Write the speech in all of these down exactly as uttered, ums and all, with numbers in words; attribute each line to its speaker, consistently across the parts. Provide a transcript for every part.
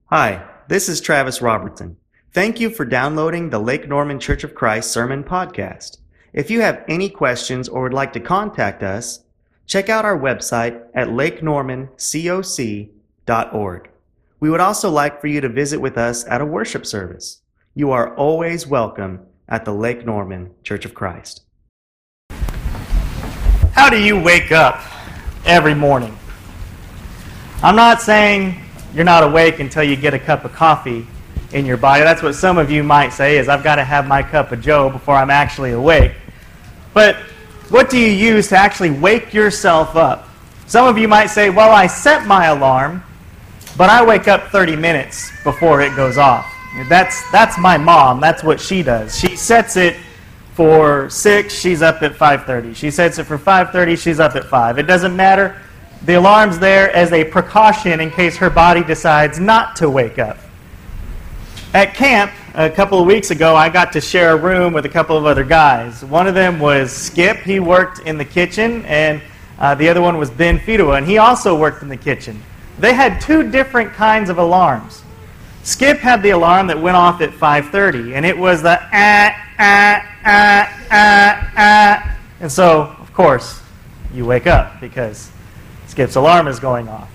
Speaker 1: Hi, this is Travis Robertson. Thank you for downloading the Lake Norman Church of Christ Sermon Podcast. If you have any questions or would like to contact us, check out our website at lake norman coc dot org. We would also like for you to visit with us at a worship service. You are always welcome at the Lake Norman Church of Christ.
Speaker 2: How do you wake up every morning? I'm not saying you're not awake until you get a cup of coffee in your body. That's what some of you might say, is I've got to have my cup of joe before I'm actually awake. But what do you use to actually wake yourself up? Some of you might say, well, I set my alarm, but I wake up thirty minutes before it goes off. That's, that's my mom. That's what she does. She sets it for six, she's up at five thirty. She sets it for five thirty, she's up at five. It doesn't matter. The alarm's there as a precaution in case her body decides not to wake up. At camp, a couple of weeks ago, I got to share a room with a couple of other guys. One of them was Skip. He worked in the kitchen, and uh, the other one was Ben Fidua, and he also worked in the kitchen. They had two different kinds of alarms. Skip had the alarm that went off at five thirty, and it was the ah, ah, ah, ah, ah. And so, of course, you wake up because Skip's alarm is going off.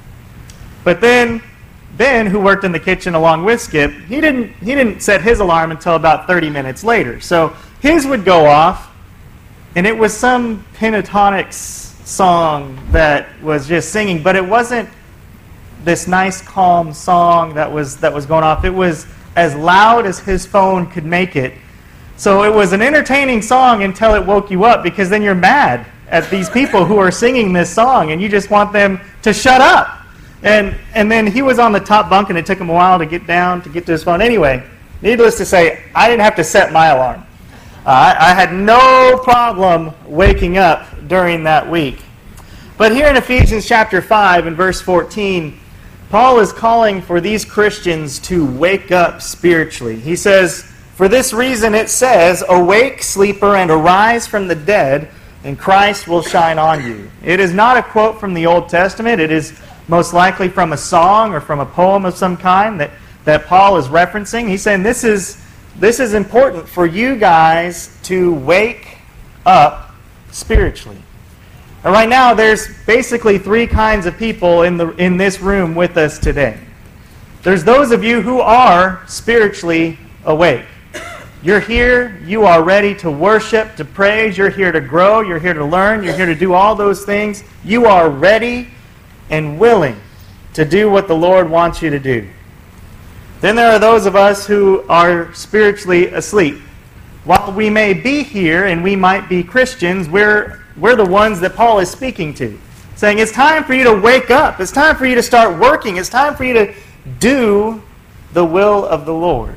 Speaker 2: But then Ben, who worked in the kitchen along with Skip, he didn't he didn't set his alarm until about thirty minutes later. So his would go off, and it was some pentatonic song that was just singing, but it wasn't this nice calm song that was that was going off. It was as loud as his phone could make it. So it was an entertaining song until it woke you up, because then you're mad at these people who are singing this song, and you just want them to shut up. And and then he was on the top bunk, and it took him a while to get down, to get to his phone. Anyway, needless to say, I didn't have to set my alarm. Uh, I, I had no problem waking up during that week. But here in Ephesians chapter five and verse fourteen, Paul is calling for these Christians to wake up spiritually. He says, "For this reason it says, 'Awake, sleeper, and arise from the dead, and Christ will shine on you.'" It is not a quote from the Old Testament. It is most likely from a song or from a poem of some kind that, that Paul is referencing. He's saying this is, this is important for you guys to wake up spiritually. And right now, there's basically three kinds of people in, the, in this room with us today. There's those of you who are spiritually awake. You're here, you are ready to worship, to praise, you're here to grow, you're here to learn, you're here to do all those things. You are ready and willing to do what the Lord wants you to do. Then there are those of us who are spiritually asleep. While we may be here and we might be Christians, we're, we're the ones that Paul is speaking to, saying it's time for you to wake up, it's time for you to start working, it's time for you to do the will of the Lord.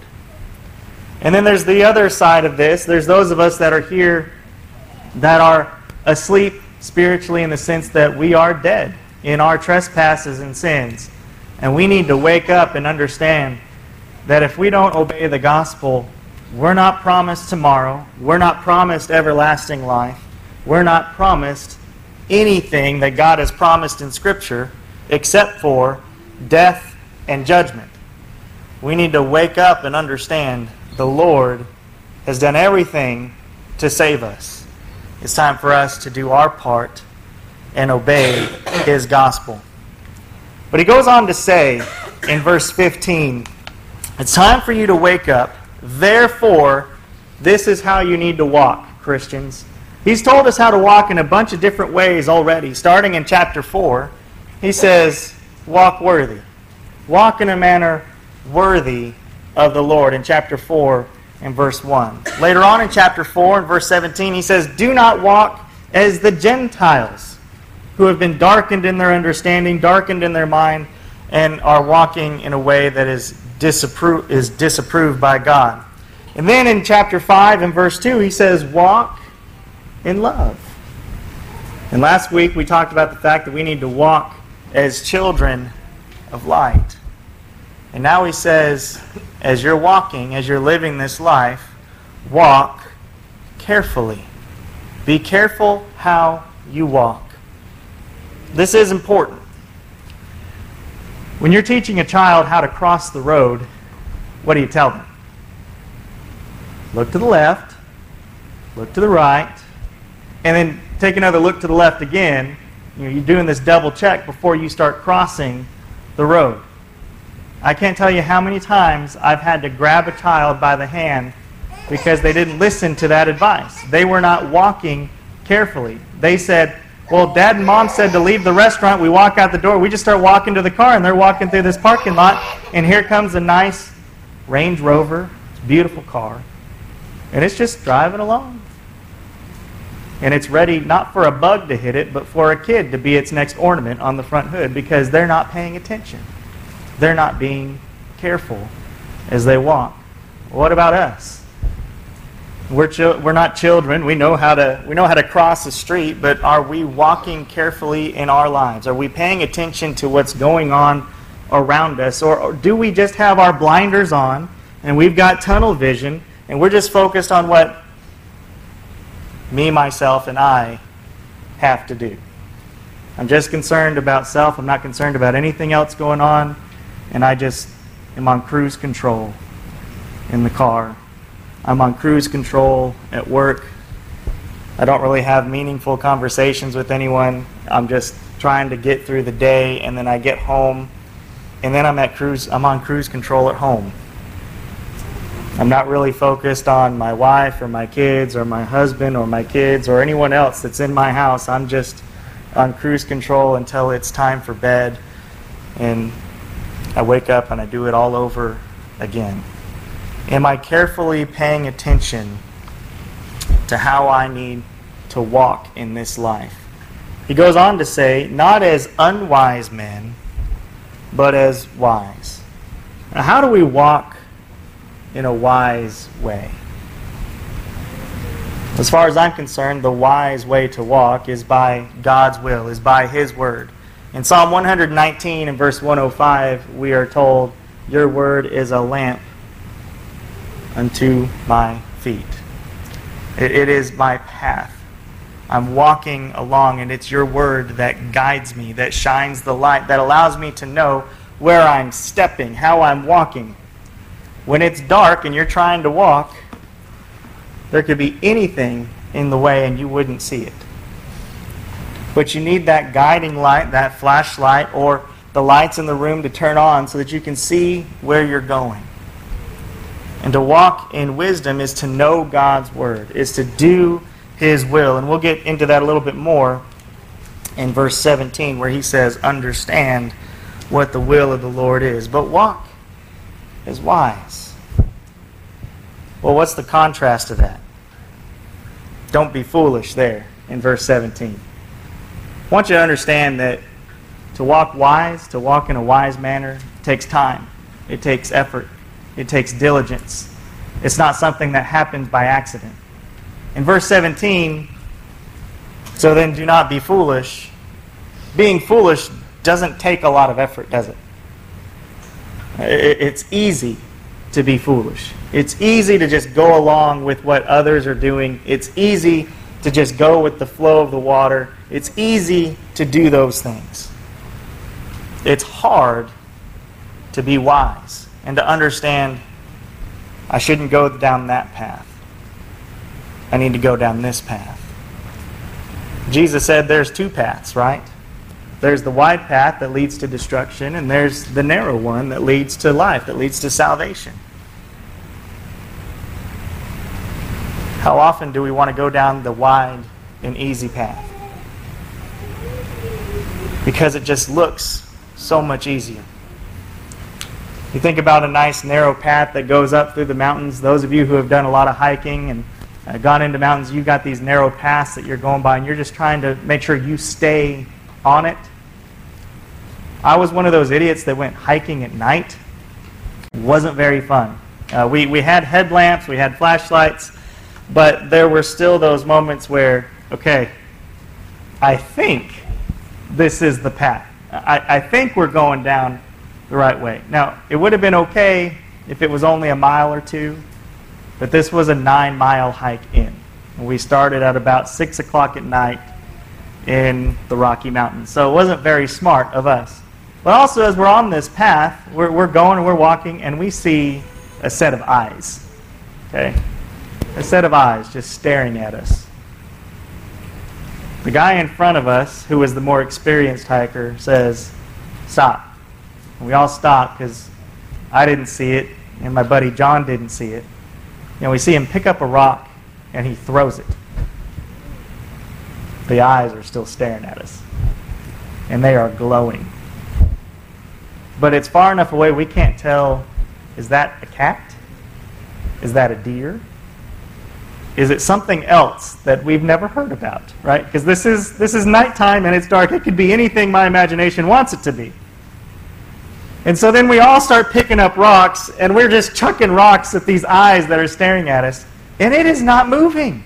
Speaker 2: And then there's the other side of this. There's those of us that are here that are asleep spiritually, in the sense that we are dead in our trespasses and sins. And we need to wake up and understand that if we don't obey the gospel, we're not promised tomorrow. We're not promised everlasting life. We're not promised anything that God has promised in Scripture except for death and judgment. We need to wake up and understand the Lord has done everything to save us. It's time for us to do our part and obey His gospel. But he goes on to say in verse fifteen, it's time for you to wake up. Therefore, this is how you need to walk, Christians. He's told us how to walk in a bunch of different ways already. Starting in chapter four, he says, walk worthy. Walk in a manner worthy of the Lord, in chapter four and verse one. Later on in chapter four and verse seventeen, he says, do not walk as the Gentiles, who have been darkened in their understanding, darkened in their mind, and are walking in a way that is, disappro- is disapproved by God. And then in chapter five and verse two, he says, walk in love. And last week we talked about the fact that we need to walk as children of light. And now he says, as you're walking, as you're living this life, walk carefully. Be careful how you walk. This is important. When you're teaching a child how to cross the road, what do you tell them? Look to the left, look to the right, and then take another look to the left again. You know, you're doing this double check before you start crossing the road. I can't tell you how many times I've had to grab a child by the hand because they didn't listen to that advice. They were not walking carefully. They said, well, Dad and Mom said to leave the restaurant. We walk out the door. We just start walking to the car, and they're walking through this parking lot, and here comes a nice Range Rover. It's a beautiful car. And it's just driving along. And it's ready not for a bug to hit it, but for a kid to be its next ornament on the front hood because they're not paying attention. They're not being careful as they walk. What about us? We're chil- we're not children. We know how to we know how to cross the street, but are we walking carefully in our lives? Are we paying attention to what's going on around us, or, or do we just have our blinders on and we've got tunnel vision and we're just focused on what me, myself, and I have to do? I'm just concerned about self. I'm not concerned about anything else going on, and I just am on cruise control in the car. I'm on cruise control at work. I don't really have meaningful conversations with anyone. I'm just trying to get through the day, and then I get home, and then I'm at cruise. I'm on cruise control at home. I'm not really focused on my wife or my kids or my husband or my kids or anyone else that's in my house. I'm just on cruise control until it's time for bed, and I wake up and I do it all over again. Am I carefully paying attention to how I need to walk in this life? He goes on to say, not as unwise men, but as wise. Now, how do we walk in a wise way? As far as I'm concerned, the wise way to walk is by God's will, is by His Word. In Psalm one nineteen and verse one oh five, we are told, your word is a lamp unto my feet. It, it is my path. I'm walking along, and it's your word that guides me, that shines the light, that allows me to know where I'm stepping, how I'm walking. When it's dark and you're trying to walk, there could be anything in the way and you wouldn't see it. But you need that guiding light, that flashlight, or the lights in the room to turn on so that you can see where you're going. And to walk in wisdom is to know God's Word, is to do His will. And we'll get into that a little bit more in verse seventeen, where he says, understand what the will of the Lord is. But walk as wise. Well, what's the contrast to that? Don't be foolish there in verse seventeen. I want you to understand that to walk wise, to walk in a wise manner, takes time. It takes effort. It takes diligence. It's not something that happens by accident. In verse seventeen, so then do not be foolish. Being foolish doesn't take a lot of effort, does it? It's easy to be foolish. It's easy to just go along with what others are doing. It's easy to just go with the flow of the water. It's easy to do those things. It's hard to be wise and to understand I shouldn't go down that path. I need to go down this path. Jesus said there's two paths, right? There's the wide path that leads to destruction, and there's the narrow one that leads to life, that leads to salvation. How often do we want to go down the wide and easy path? Because it just looks so much easier. You think about a nice narrow path that goes up through the mountains. Those of you who have done a lot of hiking and uh, gone into mountains, you've got these narrow paths that you're going by, and you're just trying to make sure you stay on it. I was one of those idiots that went hiking at night. It wasn't very fun. Uh, we, we had headlamps, we had flashlights, but there were still those moments where, okay, I think this is the path. I, I think we're going down the right way. Now, it would have been okay if it was only a mile or two, but this was a nine-mile hike in. And we started at about six o'clock at night in the Rocky Mountains. So it wasn't very smart of us. But also, as we're on this path, we're, we're going and we're walking, and we see a set of eyes. Okay? A set of eyes just staring at us. The guy in front of us, who was the more experienced hiker, says, "Stop." And we all stop because I didn't see it, and my buddy John didn't see it. And we see him pick up a rock, and he throws it. The eyes are still staring at us, and they are glowing. But it's far enough away we can't tell, is that a cat? Is that a deer? Is it something else that we've never heard about, right? Because this is, this is nighttime and it's dark. It could be anything my imagination wants it to be. And so then we all start picking up rocks, and we're just chucking rocks at these eyes that are staring at us, and it is not moving.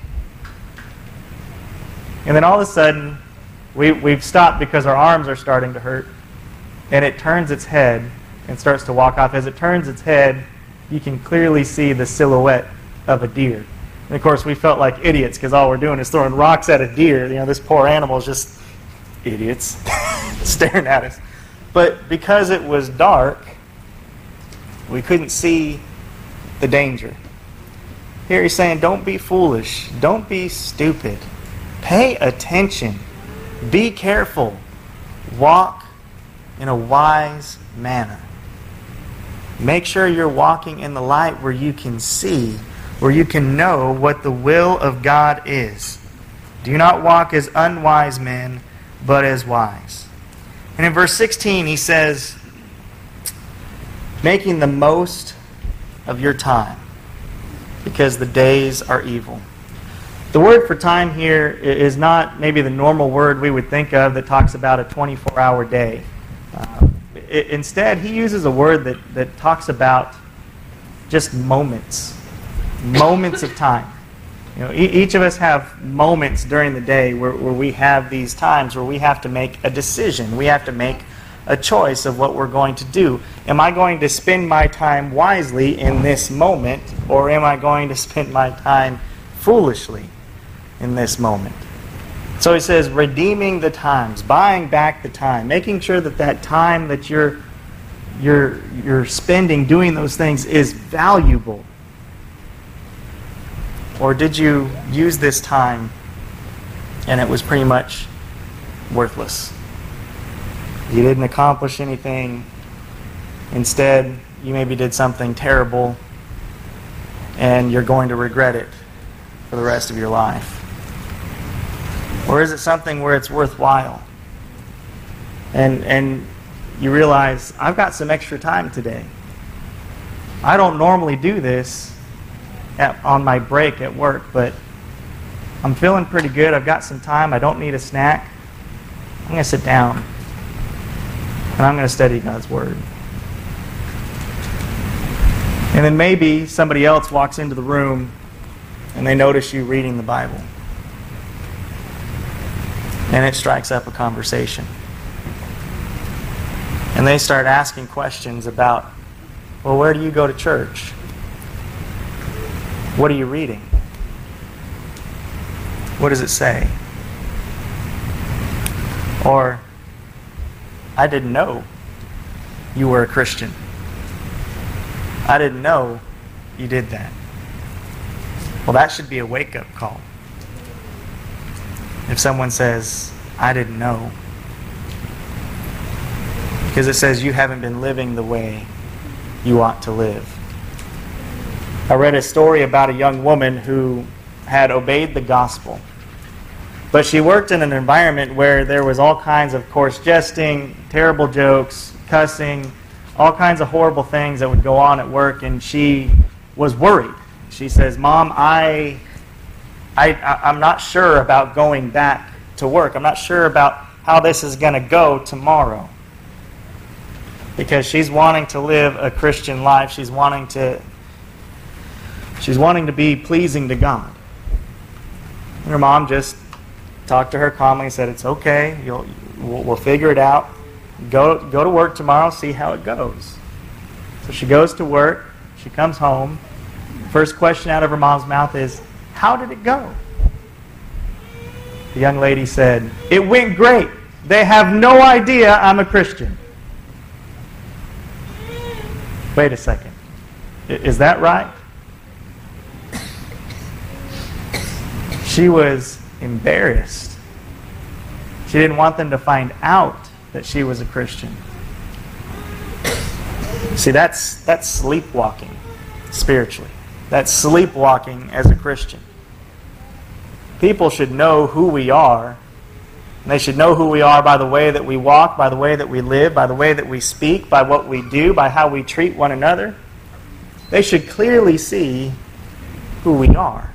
Speaker 2: And then all of a sudden, we, we've stopped because our arms are starting to hurt, and it turns its head and starts to walk off. As it turns its head, you can clearly see the silhouette of a deer. And of course, we felt like idiots because all we're doing is throwing rocks at a deer. You know, this poor animal is just idiots staring at us. But because it was dark, we couldn't see the danger. Here he's saying, don't be foolish. Don't be stupid. Pay attention. Be careful. Walk in a wise manner. Make sure you're walking in the light where you can see, where you can know what the will of God is. Do not walk as unwise men, but as wise. And in verse sixteen, he says, making the most of your time, because the days are evil. The word for time here is not maybe the normal word we would think of that talks about a twenty-four hour day. Uh, it, instead, he uses a word that, that talks about just moments. Moments of time. You know, e- each of us have moments during the day where, where we have these times where we have to make a decision. We have to make a choice of what we're going to do. Am I going to spend my time wisely in this moment, or am I going to spend my time foolishly in this moment? So he says, redeeming the times, buying back the time, making sure that that time that you're you're you're spending doing those things is valuable. Or did you use this time and it was pretty much worthless? You didn't accomplish anything. Instead, you maybe did something terrible and you're going to regret it for the rest of your life. Or is it something where it's worthwhile? And and you realize, I've got some extra time today. I don't normally do this at, on my break at work, but I'm feeling pretty good. I've got some time. I don't need a snack. I'm going to sit down and I'm going to study God's Word. And then maybe somebody else walks into the room and they notice you reading the Bible. And it strikes up a conversation. And they start asking questions about, well, where do you go to church? What are you reading? What does it say? Or, I didn't know you were a Christian. I didn't know you did that. Well, that should be a wake-up call. If someone says, I didn't know. Because it says you haven't been living the way you ought to live. I read a story about a young woman who had obeyed the gospel. But she worked in an environment where there was all kinds of coarse jesting, terrible jokes, cussing, all kinds of horrible things that would go on at work, and she was worried. She says, Mom, I, I, I'm not sure about going back to work. I'm not sure about how this is going to go tomorrow. Because she's wanting to live a Christian life. She's wanting to, she's wanting to be pleasing to God. And her mom just talked to her calmly and said, it's okay. You'll, we'll, we'll figure it out. Go, go to work tomorrow, see how it goes. So she goes to work. She comes home. First question out of her mom's mouth is, how did it go? The young lady said, it went great. They have no idea I'm a Christian. Wait a second. Is that right? She was embarrassed. She didn't want them to find out that she was a Christian. See, that's that's sleepwalking spiritually. That's sleepwalking as a Christian. People should know who we are. And they should know who we are by the way that we walk, by the way that we live, by the way that we speak, by what we do, by how we treat one another. They should clearly see who we are.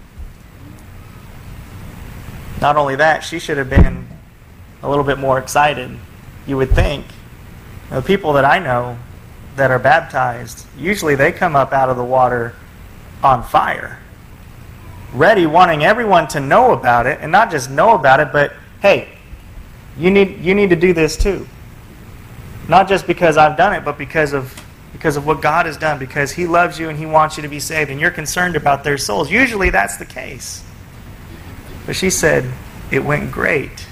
Speaker 2: Not only that, she should have been a little bit more excited. You would think. The people that I know that are baptized, usually they come up out of the water on fire, ready, wanting everyone to know about it, and not just know about it, but hey, you need you need to do this too. Not just because I've done it, but because of because of what God has done, because He loves you and He wants you to be saved, and you're concerned about their souls. Usually that's the case. But she said it went great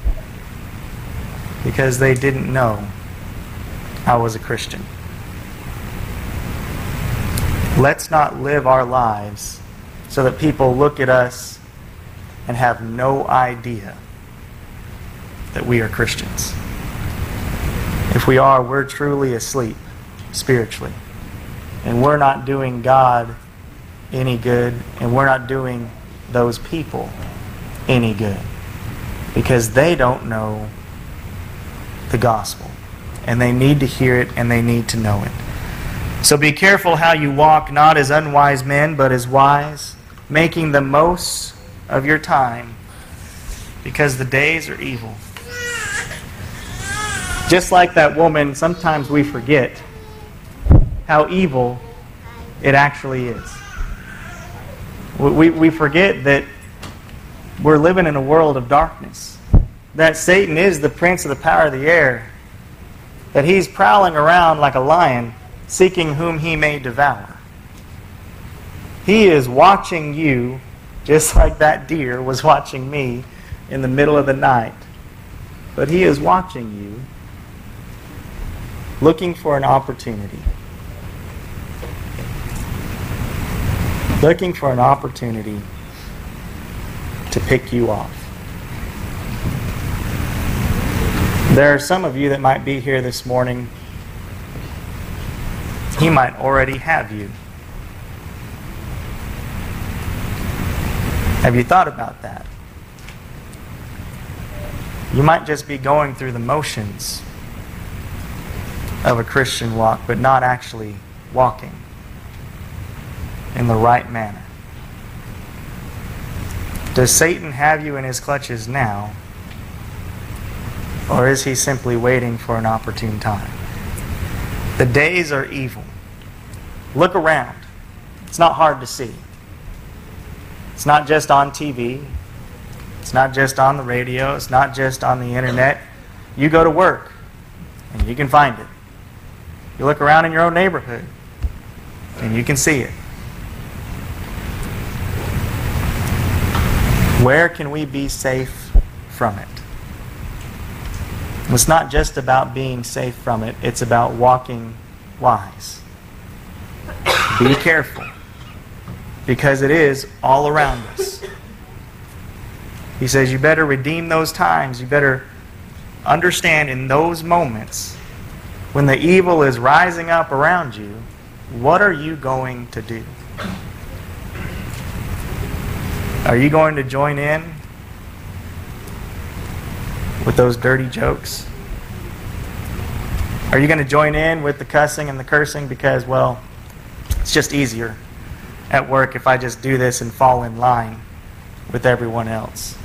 Speaker 2: because they didn't know I was a Christian. Let's not live our lives so that people look at us and have no idea that we are Christians. If we are, we're truly asleep spiritually. And we're not doing God any good, and we're not doing those people any good, because they don't know the gospel, and they need to hear it, and they need to know it. So be careful how you walk, not as unwise men, but as wise, making the most of your time, because the days are evil. Just like that woman, sometimes we forget how evil it actually is. We, we forget that we're living in a world of darkness, that Satan is the prince of the power of the air, that he's prowling around like a lion, seeking whom he may devour. He is watching you just like that deer was watching me in the middle of the night. But he is watching you, looking for an opportunity. Looking for an opportunity to pick you off. There are some of you that might be here this morning. He might already have you. Have you thought about that? You might just be going through the motions of a Christian walk, but not actually walking in the right manner. Does Satan have you in his clutches now, or is he simply waiting for an opportune time? The days are evil. Look around. It's not hard to see. It's not just on T V. It's not just on the radio. It's not just on the internet. You go to work, and you can find it. You look around in your own neighborhood, and you can see it. Where can we be safe from it? It's not just about being safe from it. It's about walking wise. Be careful, because it is all around us. He says you better redeem those times. You better understand in those moments when the evil is rising up around you, what are you going to do? Are you going to join in with those dirty jokes? Are you going to join in with the cussing and the cursing because, well, it's just easier at work if I just do this and fall in line with everyone else?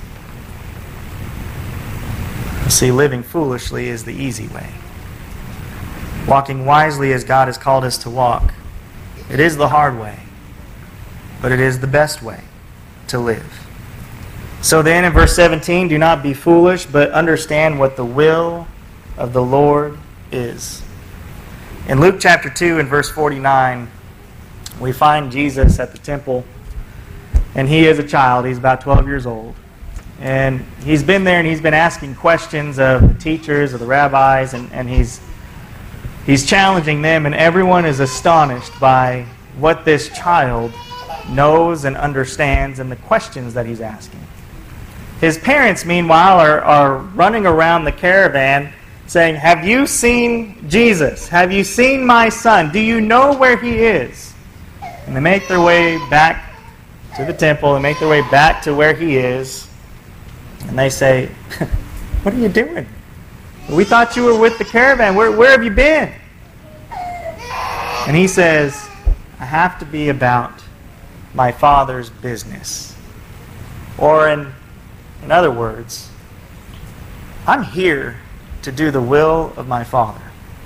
Speaker 2: You see, living foolishly is the easy way. Walking wisely as God has called us to walk, it is the hard way, but it is the best way to live. So then in verse seventeen, do not be foolish, but understand what the will of the Lord is. In Luke chapter two and verse forty-nine, we find Jesus at the temple, and he is a child. He's about twelve years old. And he's been there and he's been asking questions of the teachers, of the rabbis, and, and he's He's challenging them, and everyone is astonished by what this child knows and understands and the questions that he's asking. His parents, meanwhile, are, are running around the caravan saying, "Have you seen Jesus? Have you seen my son? Do you know where he is?" And they make their way back to the temple. They make their way back to where he is. And they say, "What are you doing? We thought you were with the caravan. Where, where have you been?" And he says, "I have to be about my Father's business." Or in, in other words, I'm here to do the will of my Father.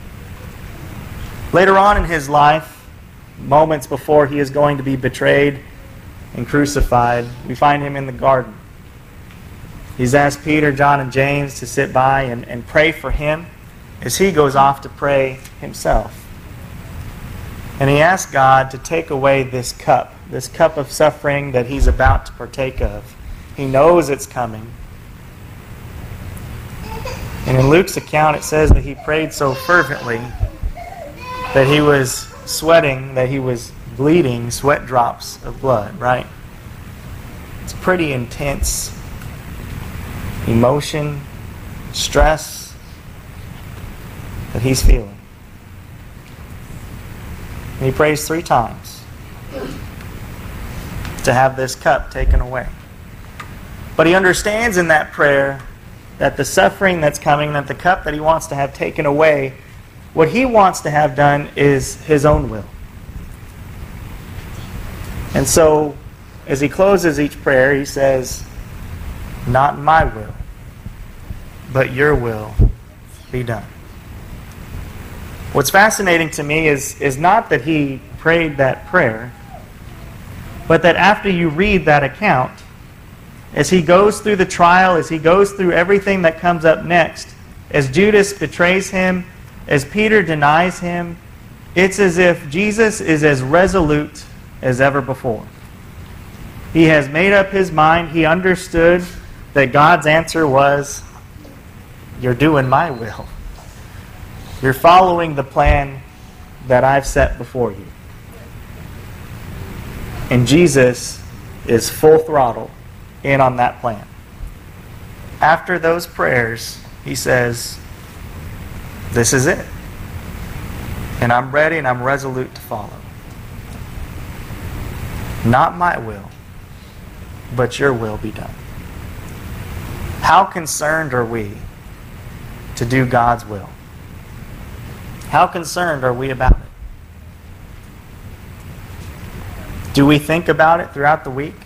Speaker 2: Later on in his life, moments before he is going to be betrayed and crucified, we find him in the garden. He's asked Peter, John, and James to sit by and, and pray for him as he goes off to pray himself. And he asks God to take away this cup, this cup of suffering that he's about to partake of. He knows it's coming. And in Luke's account, it says that he prayed so fervently that he was sweating, that he was bleeding sweat drops of blood, right? It's pretty intense emotion, stress that he's feeling. And he prays three times to have this cup taken away. But he understands in that prayer that the suffering that's coming, that the cup that he wants to have taken away, what he wants to have done is his own will. And so, as he closes each prayer, he says, "Not my will, but your will be done." What's fascinating to me is, is not that he prayed that prayer, but that after you read that account, as he goes through the trial, as he goes through everything that comes up next, as Judas betrays him, as Peter denies him, it's as if Jesus is as resolute as ever before. He has made up his mind. He understood that God's answer was, "You're doing my will. You're following the plan that I've set before you." And Jesus is full throttle in on that plan. After those prayers, he says, "This is it. And I'm ready and I'm resolute to follow. Not my will, but your will be done." How concerned are we to do God's will? How concerned are we about it? Do we think about it throughout the week?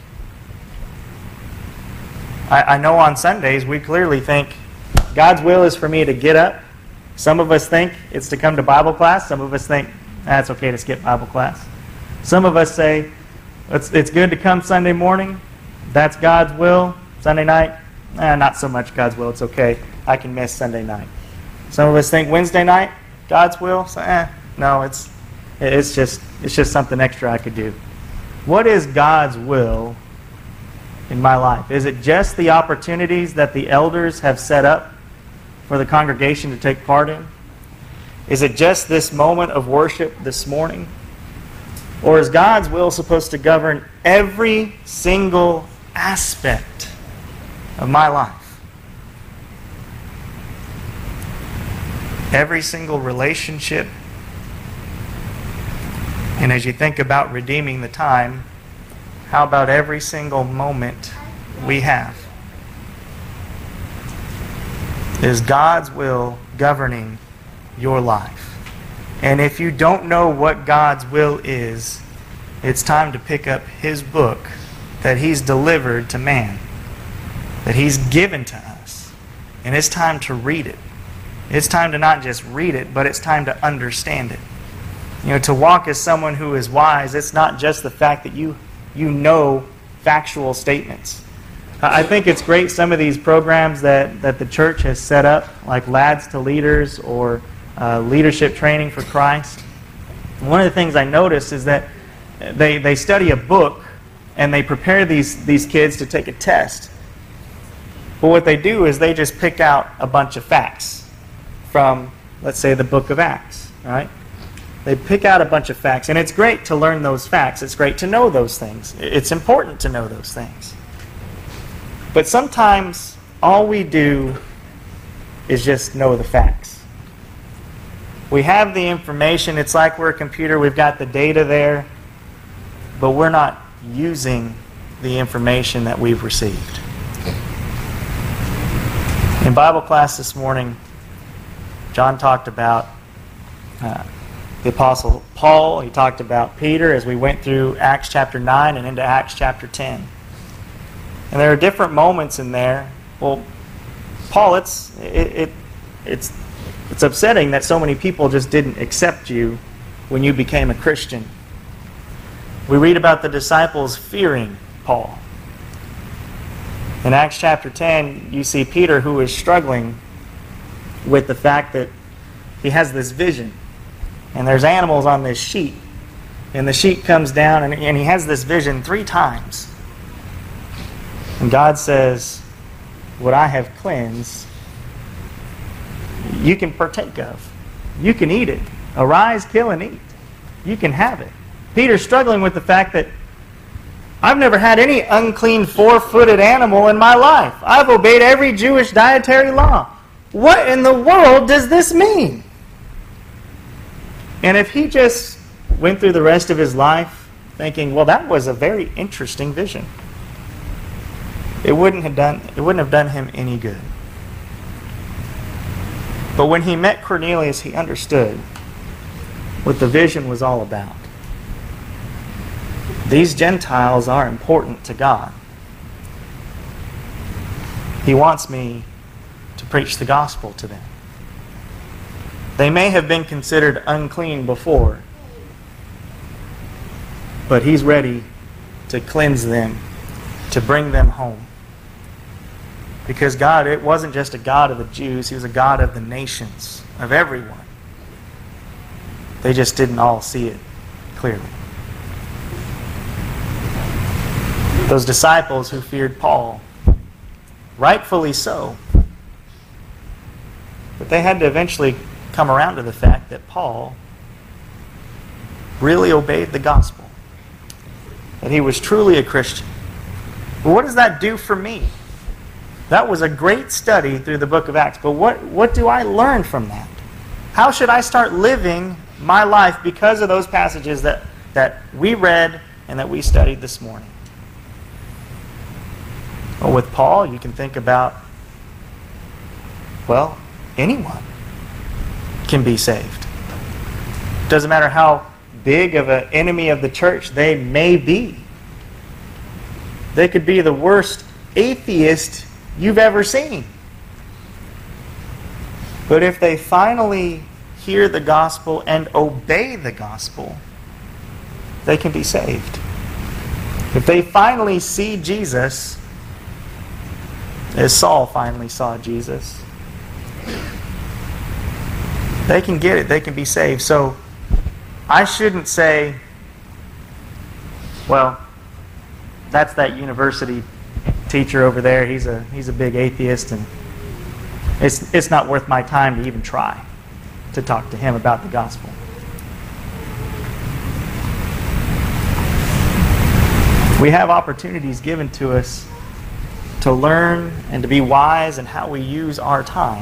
Speaker 2: I, I know on Sundays we clearly think God's will is for me to get up. Some of us think it's to come to Bible class. Some of us think that's okay to skip Bible class. Some of us say it's, it's good to come Sunday morning. That's God's will. Sunday night, eh, not so much God's will. It's okay. I can miss Sunday night. Some of us think Wednesday night, God's will. So, eh, no, it's it's just it's just something extra I could do. What is God's will in my life? Is it just the opportunities that the elders have set up for the congregation to take part in? Is it just this moment of worship this morning? Or is God's will supposed to govern every single aspect of my life? Every single relationship. And as you think about redeeming the time, how about every single moment we have? Is God's will governing your life? And if you don't know what God's will is, it's time to pick up His book that He's delivered to man, that He's given to us. And it's time to read it. It's time to not just read it, but it's time to understand it. You know, to walk as someone who is wise, it's not just the fact that you, you know factual statements. I think it's great, some of these programs that, that the church has set up, like Lads to Leaders or uh, Leadership Training for Christ. One of the things I noticed is that they, they study a book and they prepare these, these kids to take a test. But what they do is they just pick out a bunch of facts from, let's say, the book of Acts. right? They pick out a bunch of facts, and it's great to learn those facts. It's great to know those things. It's important to know those things. But sometimes all we do is just know the facts. We have the information. It's like we're a computer. We've got the data there, but we're not using the information that we've received. In Bible class this morning, John talked about uh, the Apostle Paul. He talked about Peter as we went through Acts chapter nine and into Acts chapter ten. And there are different moments in there. Well, Paul, it's it, it it's it's upsetting that so many people just didn't accept you when you became a Christian. We read about the disciples fearing Paul. In Acts chapter ten, you see Peter who is struggling with the fact that he has this vision. And there's animals on this sheet. And the sheet comes down, and, and he has this vision three times. And God says, what I have cleansed, you can partake of. You can eat it. Arise, kill, and eat. You can have it. Peter's struggling with the fact that I've never had any unclean four-footed animal in my life. I've obeyed every Jewish dietary law. What in the world does this mean? And if he just went through the rest of his life thinking, well, that was a very interesting vision, it wouldn't have done, it wouldn't have done him any good. But when he met Cornelius, he understood what the vision was all about. These Gentiles are important to God. He wants me to preach the gospel to them. They may have been considered unclean before, but he's ready to cleanse them, to bring them home. Because God, it wasn't just a God of the Jews, he was a God of the nations, of everyone. They just didn't all see it clearly. Those disciples who feared Paul, rightfully so, but they had to eventually come around to the fact that Paul really obeyed the gospel, that he was truly a Christian. But what does that do for me? That was a great study through the book of Acts, but what, what do I learn from that? How should I start living my life because of those passages that, that we read and that we studied this morning? Well, with Paul, you can think about, well, anyone can be saved. Doesn't matter how big of an enemy of the church they may be. They could be the worst atheist you've ever seen. But if they finally hear the gospel and obey the gospel, they can be saved. If they finally see Jesus, as Saul finally saw Jesus, they can get it. They can be saved. So I shouldn't say, well, that's that university teacher over there. He's a he's a big atheist, and it's it's not worth my time to even try to talk to him about the gospel. We have opportunities given to us to learn and to be wise in how we use our time.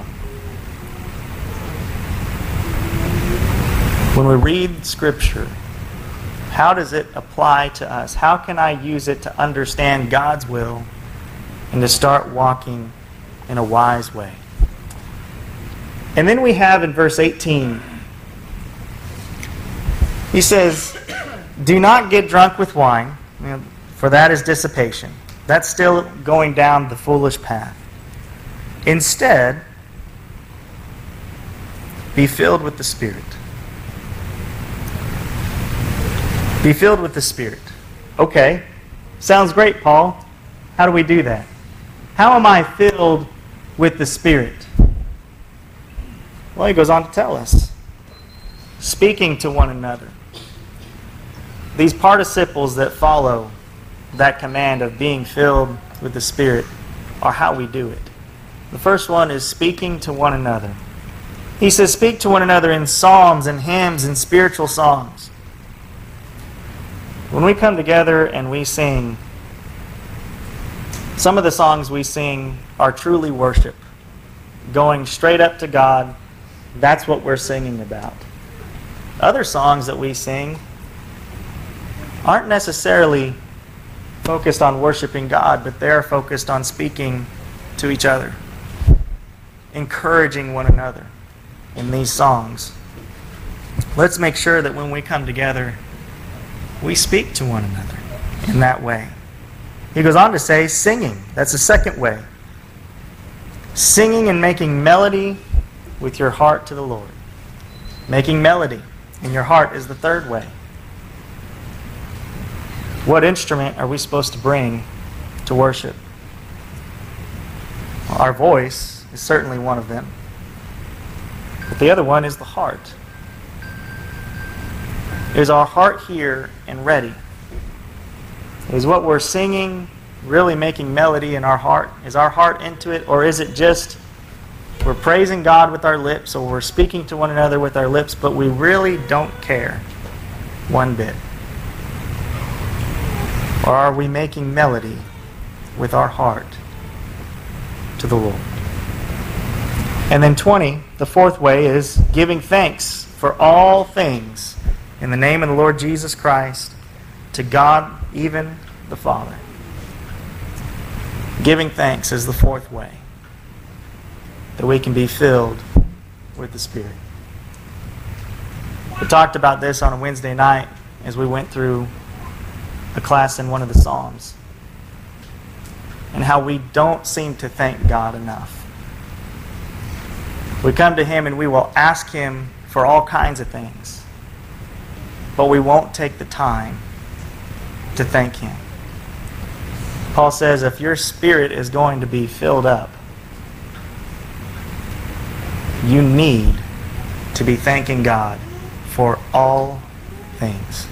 Speaker 2: When we read Scripture, how does it apply to us? How can I use it to understand God's will and to start walking in a wise way? And then we have in verse eighteen, he says, do not get drunk with wine, for that is dissipation. That's still going down the foolish path. Instead, be filled with the Spirit. Be filled with the Spirit. Okay, sounds great, Paul. How do we do that? How am I filled with the Spirit? Well, he goes on to tell us. Speaking to one another. These participles that follow that command of being filled with the Spirit are how we do it. The first one is speaking to one another. He says, speak to one another in psalms and hymns and spiritual songs. When we come together and we sing, some of the songs we sing are truly worship. Going straight up to God, that's what we're singing about. Other songs that we sing aren't necessarily focused on worshiping God, but they're focused on speaking to each other, encouraging one another in these songs. Let's make sure that when we come together, we speak to one another in that way. He goes on to say singing. That's the second way. Singing and making melody with your heart to the Lord. Making melody in your heart is the third way. What instrument are we supposed to bring to worship? Well, our voice is certainly one of them. But the other one is the heart. Is our heart here and ready? Is what we're singing really making melody in our heart? Is our heart into it? Or is it just we're praising God with our lips, or we're speaking to one another with our lips, but we really don't care one bit? Or are we making melody with our heart to the Lord? And then twenty, the fourth way, is giving thanks for all things in the name of the Lord Jesus Christ to God, even the Father. Giving thanks is the fourth way that we can be filled with the Spirit. We talked about this on a Wednesday night as we went through a class in one of the Psalms, and how we don't seem to thank God enough. We come to Him and we will ask Him for all kinds of things, but we won't take the time to thank Him. Paul says if your spirit is going to be filled up, you need to be thanking God for all things.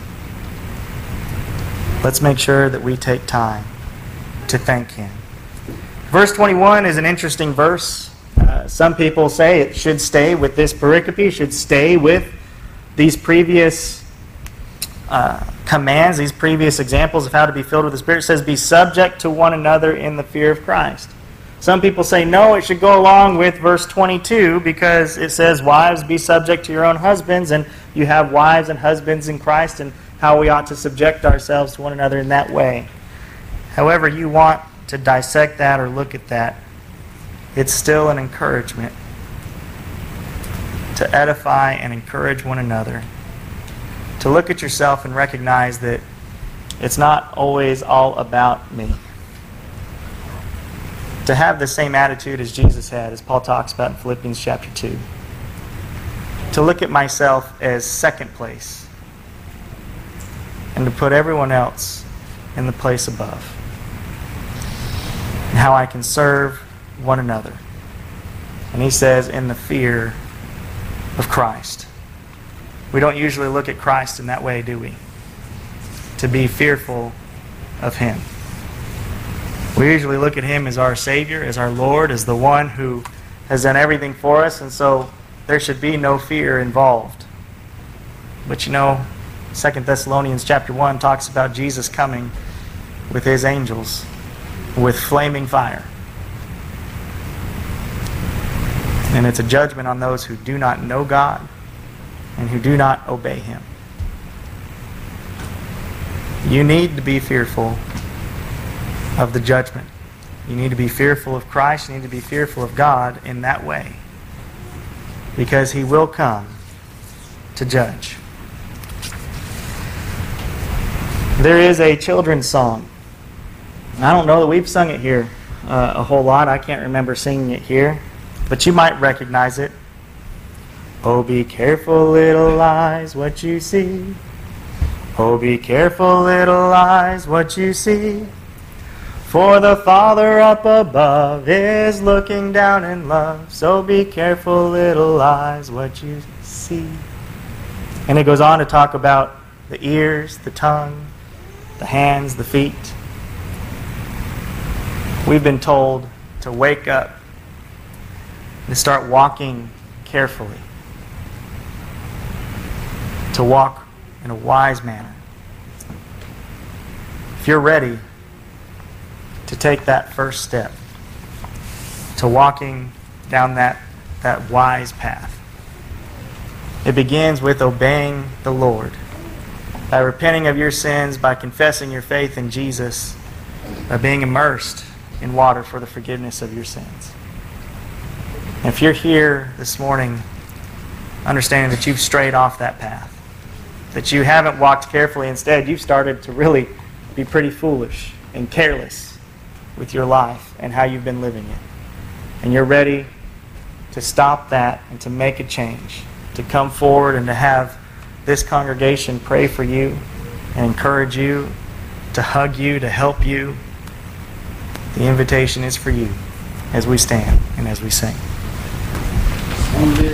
Speaker 2: Let's make sure that we take time to thank Him. Verse twenty-one is an interesting verse. Uh, some people say it should stay with this pericope, should stay with these previous uh, commands, these previous examples of how to be filled with the Spirit. It says, be subject to one another in the fear of Christ. Some people say, no, it should go along with verse twenty-two because it says, wives, be subject to your own husbands, and you have wives and husbands in Christ, and how we ought to subject ourselves to one another in that way. However you want to dissect that or look at that, it's still an encouragement to edify and encourage one another, to look at yourself and recognize that it's not always all about me. To have the same attitude as Jesus had, as Paul talks about in Philippians chapter two. To look at myself as second place, and to put everyone else in the place above. And how I can serve one another. And he says, in the fear of Christ. We don't usually look at Christ in that way, do we? To be fearful of Him. We usually look at Him as our Savior, as our Lord, as the one who has done everything for us, and so there should be no fear involved. But you know, Second Thessalonians chapter one talks about Jesus coming with His angels with flaming fire. And it's a judgment on those who do not know God and who do not obey Him. You need to be fearful of the judgment. You need to be fearful of Christ. You need to be fearful of God in that way. Because He will come to judge. There is a children's song. I don't know that we've sung it here uh, a whole lot. I can't remember singing it here. But you might recognize it. Oh, be careful, little eyes, what you see. Oh, be careful, little eyes, what you see. For the Father up above is looking down in love. So be careful, little eyes, what you see. And it goes on to talk about the ears, the tongue, the hands, the feet. We've been told to wake up and to start walking carefully, to walk in a wise manner. If you're ready to take that first step to walking down that, that wise path, it begins with obeying the Lord, by repenting of your sins, by confessing your faith in Jesus, by being immersed in water for the forgiveness of your sins. And if you're here this morning understanding that you've strayed off that path, that you haven't walked carefully, instead you've started to really be pretty foolish and careless with your life and how you've been living it, and you're ready to stop that and to make a change, to come forward and to have this congregation pray for you and encourage you, to hug you, to help you, the invitation is for you as we stand and as we sing.